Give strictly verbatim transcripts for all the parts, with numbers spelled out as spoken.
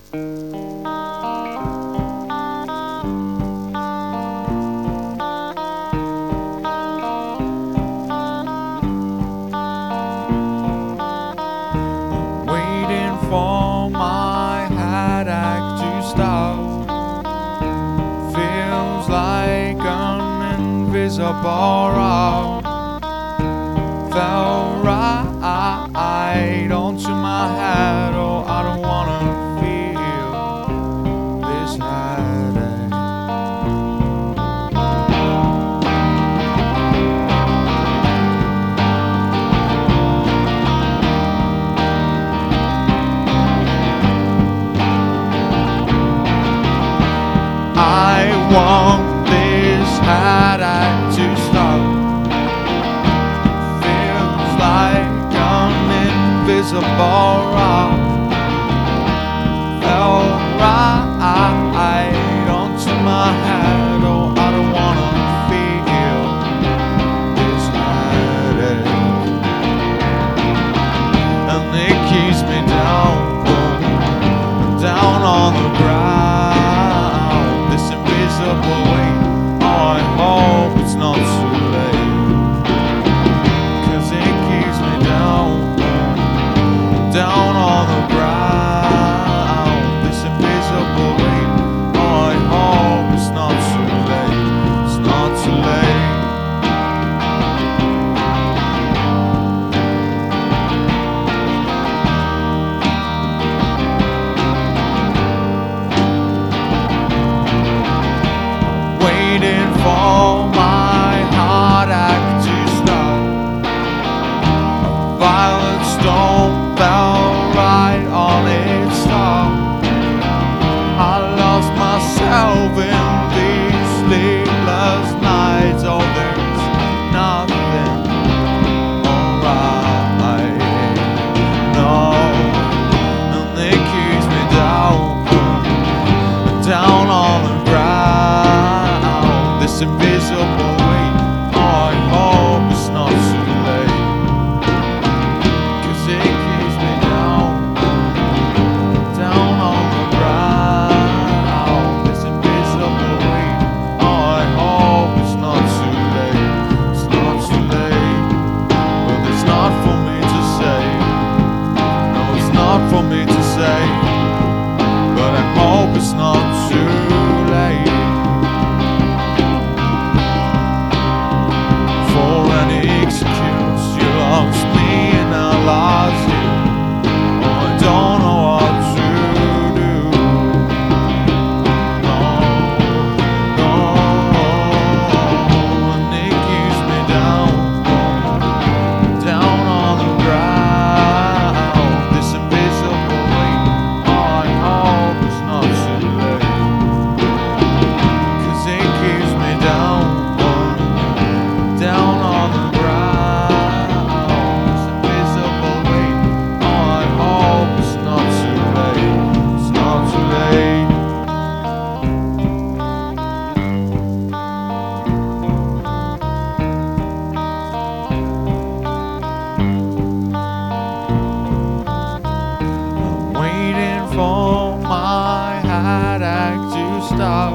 Waiting for my headache to stop. Feels like an invisible rock fell right onto my head. Oh, I don't wanna feel this headache. I want this headache to stop. Feels like an invisible rock fell right onto my head. Oh, I don't wanna feel this headache, and it keeps me down, down on the ground. This invisible weight, oh, I hope it's not too late, 'cause it keeps me down, down on the ground. This invisible weight, oh, I hope it's not too late, it's not too late. Waiting for my heartache to stop. A violent storm fell right on its top. I lost myself in these sleepless nights. Oh, there's nothing alright, no, and it keeps me down, down on the ground. This invisible weight, oh, I hope it's not too late, 'cause it keeps me down, down on the ground. This invisible weight, oh, I hope it's not too late, it's not too late. But it's not for me to say, no, it's not for me to say, but I hope it's not too late. For any excuse, you lost me and I lost you. Oh, I don't know what to do. No, no, and it keeps me down, down on the ground. This invisible weight, oh, I hope it's not too late, 'cause it keeps me down, down on the ground. This invisible weight, oh, I hope it's not too late, it's not too late. I'm waiting for my headache to stop.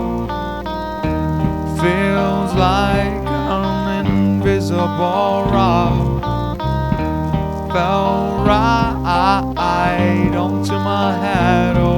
Feels like an invisible rock fell right onto my head. Oh,